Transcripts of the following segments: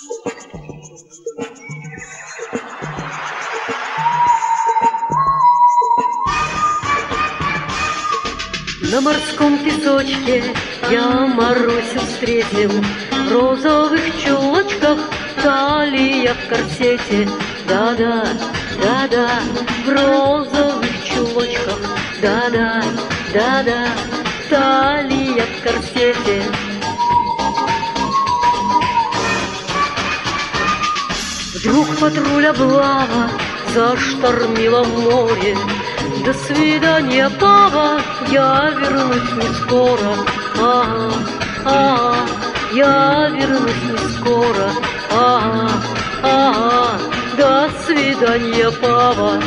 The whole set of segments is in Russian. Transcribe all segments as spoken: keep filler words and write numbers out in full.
На морском песочке я Марусю встретил, в розовых чулочках, талия в корсете. Да-да, да-да, в розовых чулочках, да-да, да-да, талия в корсете. Вдруг патруль облава заштормила море. До свидания, пава, я вернусь не скоро. Ага, ага, я вернусь не скоро. Ага, ага, до свидания, пава.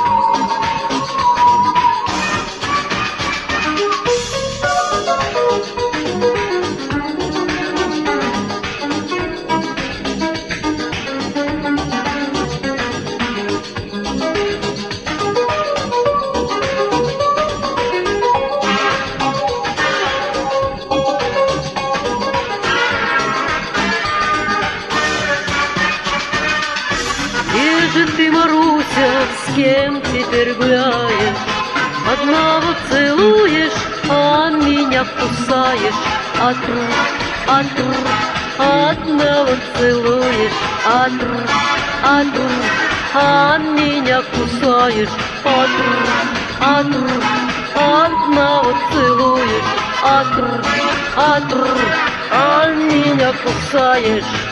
Где же ты, Маруся, с кем теперь гуляешь? Одного целуешь, а меня кусаешь. Отру, отру, одного целуешь. Отру, отру, а меня кусаешь. Отру, отру, одного целуешь. Отру, отру, а меня кусаешь.